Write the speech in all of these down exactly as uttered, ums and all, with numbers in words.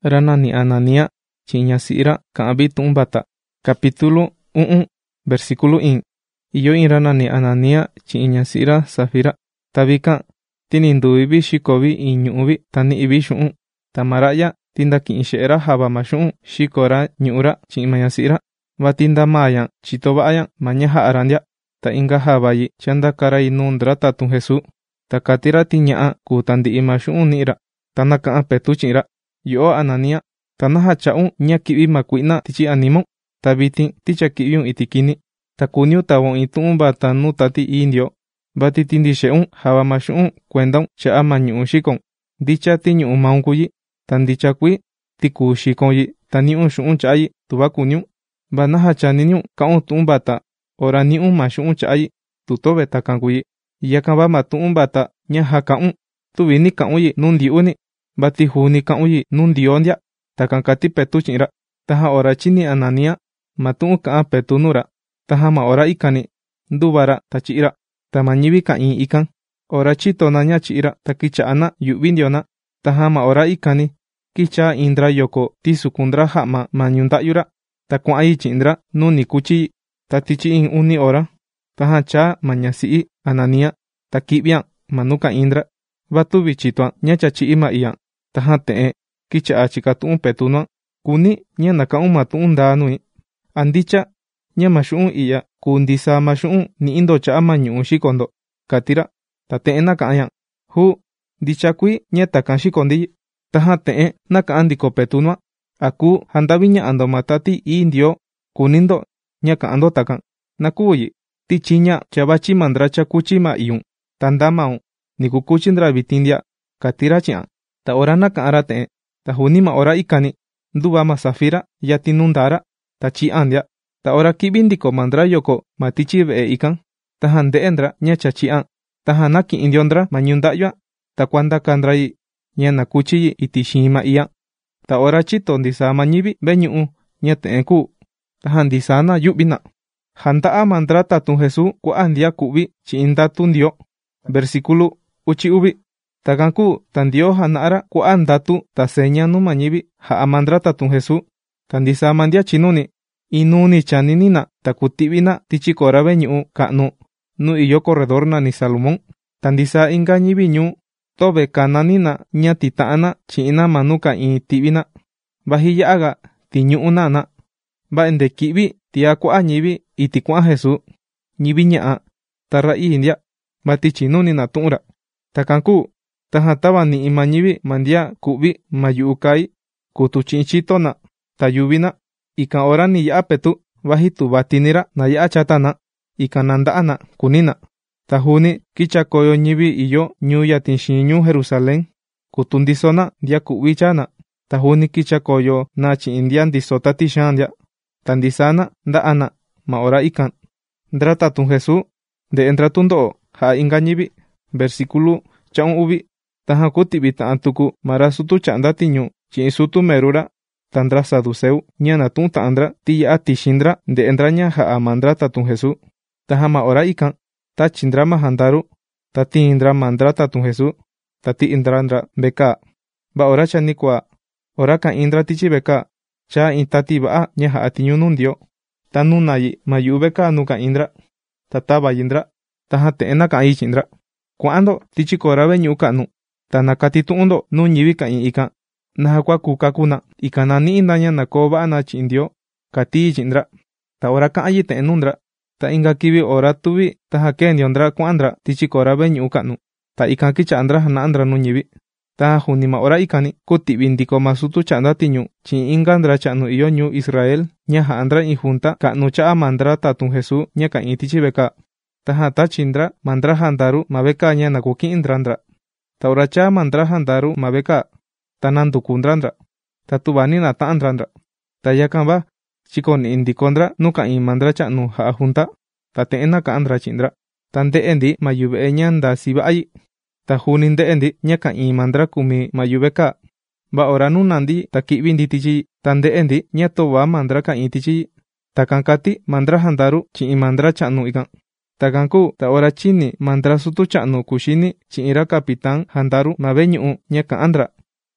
ra nani Anania chi'in ñasi'i ra ka'an vi tu'un vata. Capítulo u'un, versículo iin. Iyo in ra nani Anania chi'in ñasi'i ra Safira. Ta vikan ti ni nduvi vi xiko vi in ñu'u vi ta ni'i vi xu'un. Ta ma ra'ya ti ndaki'in xe'e ra java ma xu'un xiko ra ñu'u ra chi'in ma ñasi'i ra. Va ti ndamayan chito va'a ma ña ja'a ra ndia. Ta inga java yi tyandaka ra nuu ndra tatun Jesús. Ta kati ra ti ña'a kuu tandi'i ma xu'un ni'i ra. Ta naka'an Petu chi'in ra: ―Yo'o Anania, ta naja cha'un ña ki'vi ma kui'na tichi animun. Ta vitin ti chaki'viun iti kini. Ta kuniun tavaun in tu'un vata nuu Tati Ii Ndio. Vati ti ndixe'un java ma xu'un kuendaun cha'a ma ñu'u xikon. Ndicha ti ñu'u maun kuyi. Ta ndicha kuii ti kuu xikon yi ta ni'un xu'un cha'a yi tuva kuniun. Va naja chaniniun ka'un tu'un vata ora ni'un ma xu'un cha'a yi tu tove takan kuyi. Yakan va ma tu'un vata ña jaka'un tuvi ni ka'un yi nuu ndi'uni. Vati juni ka'un yi nuu Ndio ndia. Takan kati Petu chi'in ra. Taja ora chini Anania ma tu'un ka'an Petu nuu ra. Taja ma ora ikani nduva ra ta chi'i ra. Ta ma ñivi ka'in ikan ora chito na ña chi'i ra ta kicha'a na yu'vi Ndio na. Taja ma ora ikani kicha indra yoko ti sukundra ja'ma ma ñunda'yu ra. Ta kua'an yi chi'in ndra nuu ni kuchi yi. Ta tichi in uni ora. Taja cha ma ñasi'i Anania ta ki'vian ma nu ka'in ndra. Va tuvi chitoan ña cha chi'i ma iyan. Taja te'en kicha'a chika tu'un Petu nuan. Kuni ña naka'un ma tu'un ndaa nui. Andicha ña ma xu'un iya kuu ndisa ma xu'un ni'i ndo cha'a ma ñu'u xiko ndo. Kati ra. Ta te'en naka'an yan: ―Jú, ndicha kuii ña takan xiko ndi. Taja te'en naka'an ndiko Petu nuan: ―Aku jandavi ña'a ndo ma Tati Ii Ndio. Kuni ndo ña ka'an ndo takan. Na kuu yi ti chiña cha vachi ma ndra cha kuchi ma iyun. Ta nda maun ni kukuchi ndra vitin ndia ―kati ra chi'an. Ta ora naka'an ra te'en. Ta juni ma ora ikani nduva ma Safira yatin nuu ndaa ra. Ta chi'an ndia. Ta ora ki'vi ndiko ma ndra yoko ma tichi ve'e ikan. Taja nde'e ndra ña cha chi'an. Taja naki'in ndio ndra ma ñunda'yuan. Ta kuandaka ndra yi ña nakuchi yi iti xiin ma iyan. Ta ora chito ndisa ma ñivi ve'e ñu'u ña te'en kuu. Taja ndisa na yu'vi na. Janda'a ma ndra tatun Jesús kua'a ndia ku'vi chi'in ndatu Ndio. Versículo uchi uvi. Takan kuu ta Ndio jana'a ra kua'a ndatu ta seña nu ma ñivi ja'a ma ndra tatun Jesús. Ta ndisa ma ndia chinuni inuni chanini na ta kuti'vi na tichi kora ve'e ñu'u ka'nu nu iyo corredor nani Salomón. Ta ndisa inga ñivi ñuu tove kanani na ña tita'an na chi'in na ma nu ka'in ti'vi na. Vaji ya'a ga tiñu'u na na. Va ende ki'vi tia kua'a ñivi iti kua'an Jesús. Ñivi ña'a ta ra'i ndia. Vati chinuni na tu'un ra. Takan kuu taja tava ni'i ma ñivi ma ndia ku'vi ma yu'u kai kutu chi'in chito na ta yuvi na. Ikan ora ni ya'a Petu vaji tu vatini ra na ya'a chata na. Ikan nanda'a na kuni na. Ta juni kicha koyo ñivi iyo ñuu yatin xiin ñuu Jerusalén. Kutu ndiso na ndia ku'vi cha na. Ta juni kicha koyo na chi'in ndia ndiso tati xaan ndia. Ta ndisa na nda'a na ma ora ikan. Ndra tatun Jesús nde'e ndra tundo'o ja'a inga ñivi. Versículo cha'un uvi. Taja kuti'vi ta'an tuku ma ra sutu cha'nda tiñu chi'in sutu meru ra. Ta ndra saduceu ña natu'un ta'an ndra ti ya'a tixin ndra nde'e ndra ña ja'a ma ndra tatun Jesús. Taja ma ora ikan tachi ndra ma jandaru. Ta tiin ndra ma ndra tatun Jesús. Ta ti'i ndra ndra veka. Va ora chani kua. Ora ka'in ndra tichi veka. Cha in tati va'a ña ja'a tiñu nuu Ndio. Ta nuna yi ma yu'u veka nu ka'in ndra. Ta tava yi ndra. Taja te'en naka'an yi chi'in ndra: kua'an ndo tichi kora ve'e ñu'u ka'nu. Ta nakati tu'un ndo nuu ñivi ka'in ikan. Naja kua kuu kaku na. Ikan na ni'i ndaña na koo va'a na chi'in Ndio. Kati yi chi'in ndra. Ta ora ka'an yi te'en nuu ndra. Ta inga kivi ora tuvi taja kee ndio ndra kua'an ndra tichi kora ve'e ñu'u ka'nu. Ta ikan kicha'a ndra jana'a ndra nuu ñivi. Taja juni ma ora ikani kuti'vi ndiko ma sutu cha'nda tiñu chi'in inga ndra cha'nu iyo ñuu Israel ña ja'a ndra in junta ka'nu cha'a ma ndra tatun Jesús ña ka'in tichi veka. Taja tachi ndra ma ndra jandaru ma veka ña nakuki'in ndra ndra. Ta ora cha ma ndra jandaru ma veka. Ta nanduku ndra ndra. Ta tuvani na ta'an ndra ndra. Ta yakan va chikoni'i ndiko ndra nu ka'in ma ndra cha'nu ja'a junta. Ta te'en naka'an ndra chi'in ndra. Ta nde'e ndi ma yuve'e ña ndasi va'a yi. Ta juni nde'e ndi ña ka'in ma ndra kumi ma yu'u veka. Va ora nuna ndi ta ki'vi ndi tichi yi. Ta nde'e ndi ña tova ma ndra ka'in tichi yi. Takan kati ma ndra jandaru chi'in ma ndra cha'nu ikan. Takan kuu ta ora chini ma ndra sutu cha'nu kuxini chi'in ra capitán jandaru ma ve'e ñu'u ña ka'an ndra.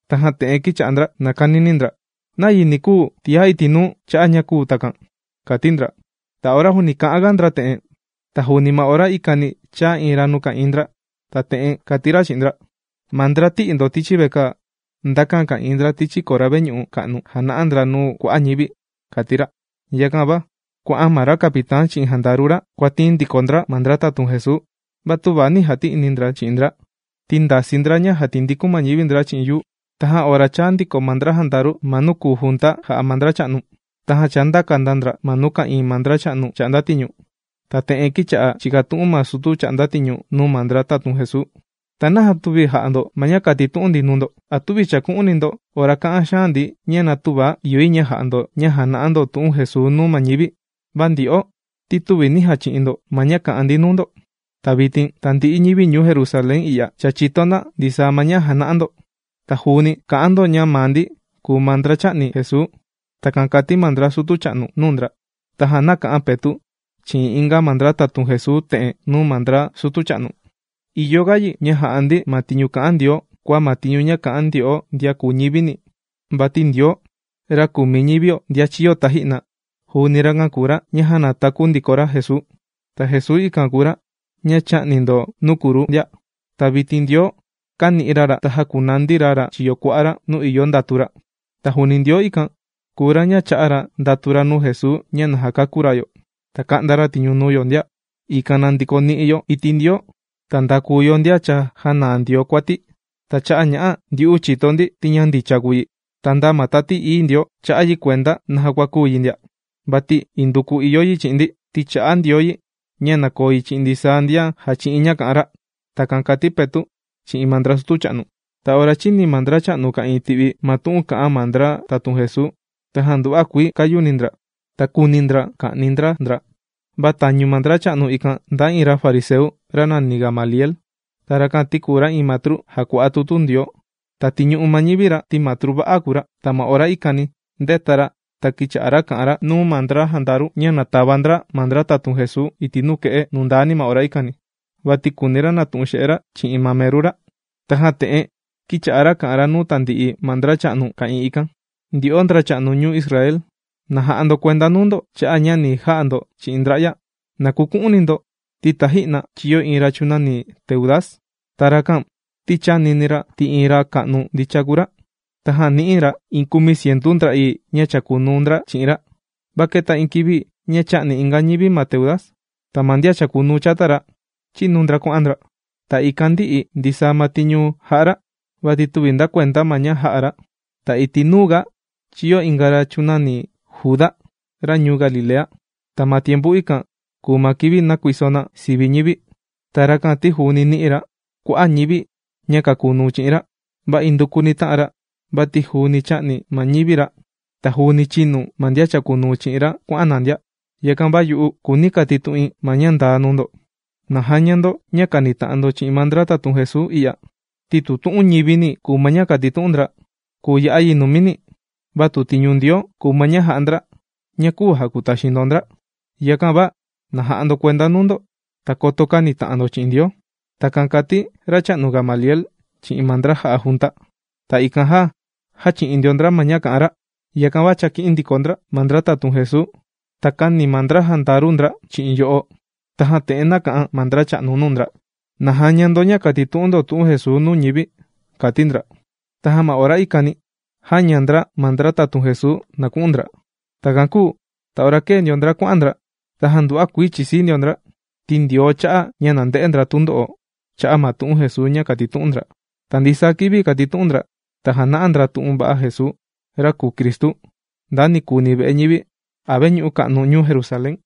Tajan te'en kicha'andra nakaninindra. Nayi niku tiha itinu cha'a ñaku takan. Katindra. Ta ora juni ka'agandra te'en. Ta juni ma ora ikani cha ira nu ka'indra. Ta te'en katira chi'indra. Mandra ti'indo tichi veka. Ndakan ka'indra tichi kora veñu'u ka'nu jana'andra nu kua'a ñivi. Katira. Yakan va. Kua'an mara kapitán chi'in jandarura kuatin ndikondra mandra tatun Jesús. Batu vani hati inindra chi'indra. Tindasindraña hatindiku mañivindra chi'in yu. Taja ora cha ndiko mandra jandaru manuku junta ja'a mandra cha'nu. Taja chanda kandandra manuka in mandra cha'nu cha'nda tiñu. Ta te'en kicha'a chikatu'un masutu cha'nda tiñu nu mandra tatun Jesús. Tanaja tuvi ja'ando maña katitu'un ndinundo. Atuvi chaku'unindo ora ka'an xandi ñena tuva yui ña ja'ando ña jana'ando tu'un Jesús nu mañivi. Bandi'o tituvi ni hachi'indo maña ka'an ndinundo. Ta vitin tandi'i ñivi ñuu Jerusalén iya chachitona ndisa maña jana'ando. Ta juni ka'ando ña mandi ku mandra cha'ni Jesús. Ta kankati mandra sutu cha'nu nundra. Ta jana ka'an petu chi'in inga mandra tatun Jesús te'en nu mandra sutu cha'nu. Iyo gayi ña ja'andi matiñu ka'an Ndió kua matiñu ña ka'an Ndió ndia ku ñivini. Bati Ndió ra kumi ñivio ndia chiyo taji'na. Junira ngankura ña jana taku ndikora Jesús. Ta Jesús ikankura ña cha'nindo nukuru ndia. Ta vitin Ndió kani'irara ta jakunandirara chiyo kua'ara nu iyo ndatura. Ta juni Ndió ikan kura ña cha'ara ndatura nu Jesús ña najakakurayo. Ta ka'ndara tiñu nuyo ndia. Ikan nandiko ni'iyo iti Ndió. Ta ndakuyo ndia cha jana Ndió kuati. Ta cha'a ña'a ndi'u chitondi tiña ndichakuyi. Ta nda matati i Ndió cha'ayi kuenda najakuakuyi ndia. Bati induku iyoyi chi'indi ti cha'a Ndióyi ña nakoyi chi'in ndisa ndia hachi'in ña ka'ara. Ta kankati petu chi'in mandra sutu cha'nu. Ta ora chini mandra cha'nu ka'in tivi matu'un ka'an mandra tatun Jesús. Ta jandu'a kui kayunindra. Ta kunindra ka'nindra ndra. Batañu mandra cha'nu ikan nda ira fariseu ra nani Gamaliel. Ta rakan tikura in matru jaku'a tutu Ndió. Ta tiñu'u mañivira ti matru va'akura. Ta ma ora ikani ndetara ta kicha'ara ka'ara nu mandra jandaru ña natavandra mandra tatun Jesús iti nuke'e nundani ma ora ikani. Bati kunira natu'un xe'era chi'in mamerura. Taja te'en kicha'ara ka'ara nu tandi'i mandra cha'nu ka'in ikan. Ndi'o ndra cha'nu ñuu Israel. Na ja'ando kuenda nundo cha'a ña ni ja'ando chi'in ndra'ya. Na kuku'unindo ti taji'na chiyo inra chunani Teudas. Tarakan ti chaninira ti inra ka'nu ndichakura. Taja ni'ira in kumi cientu ndra'i ña chakunu ndra chi'inra. Baketa in kivi ña cha'ni inga ñivi ma Teudas. Ta mandia chakunu chatara chinu ndra kua'andra. Ta ikan ndi'i ndisa matiñu ja'ara. Bati tuvi nda kuenda maña ja'ara. Ta iti nuga chiyo ingara chunani Judá ra ñuu Galilea. Ta ma tiempu ikan kuma kivi nakuisona sivi ñivi. Ta rakan ti juni ni'ira kua'a ñivi ña kakunu chi'inra. Ba indukuni ta'ara. Bati juni cha'ni ma ñivira. Ta juni chinu mandia chakunu chi'inra kua'ana ndia. Yakan ba yu'u kuni katitu'in maña nda nundo. Na jañando ña kanita'ando chi'in mandra tatun Jesús iya. Ti tutu'un ñivini kuma ña katitu'undra. Ku ya'ayi numini. Batu tiñu Ndió kuma ña ja'andra. Ña ku jakutachindondra. Yakan ba na ja'ando kuenda nundo. Ta koto kanita'ando chi'in Ndió. Ta kankati ra cha'nu Gamaliel chi'in mandra ja'a junta. Ta ikan ja ja chi'in Ndiondra maña ka'ara. Yakan ba chaki'in ndikondra mandra tatun Jesús. Ta kani mandra jandarundra chi'in yo'o. Taja te'en na ka'an mandra cha'nu nundra. Na jañando ña katitu'undo tu'un Jesús nu ñivi. Katindra. Taja ma ora ikani jañandra mandra tatun Jesús na ku'undra. Ta kanku ta ora ke Ndiondra kua'andra. Taja ndu'a kui chisi Ndiondra. Ti Ndió cha'a ña nande'endra tundo'o cha'a ma tu'un Jesús ña katitu'undra. Ta ndisa kivi katitu'undra. Ta jana'andra tu'un va'a Jesús ra ku Kristu. Nda ni kuni ve'e ñivi a veñu'u ka'nu ñuu Jerusalén.